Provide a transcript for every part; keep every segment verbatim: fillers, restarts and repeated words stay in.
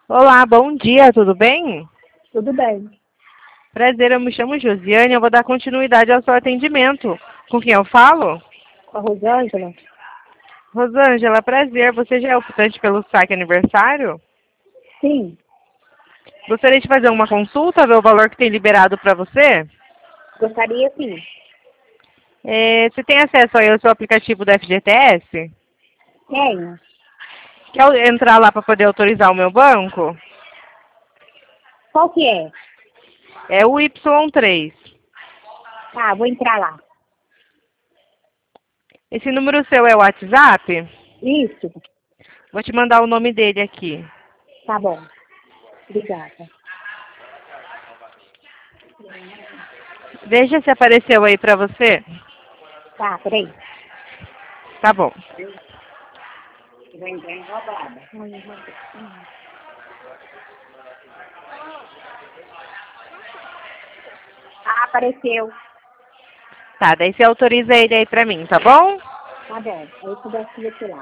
Olá, bom dia, tudo bem? Tudo bem. Prazer, eu me chamo Josiane, eu vou dar continuidade ao seu atendimento. Com quem eu falo? Com a Rosângela? Rosângela, prazer, você já é optante pelo saque aniversário? Sim. Gostaria de fazer uma consulta, ver o valor que tem liberado para você? Gostaria sim. É, você tem acesso aí ao seu aplicativo do F G T S? Tenho. Quer entrar lá para poder autorizar o meu banco? Qual que é? É o Y três. Tá, vou entrar lá. Esse número seu é o WhatsApp? Isso. Vou te mandar o nome dele aqui. Tá bom. Obrigada. Veja se apareceu aí para você. Tá, peraí. Tá bom. Vai entrar em roubada. Ah, apareceu. Tá, daí você autoriza ele aí pra mim, tá bom? Tá bom. Aí eu começo a tirar.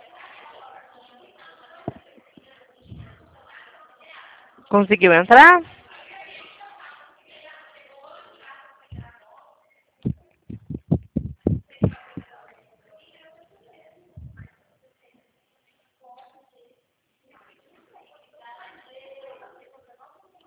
Conseguiu entrar?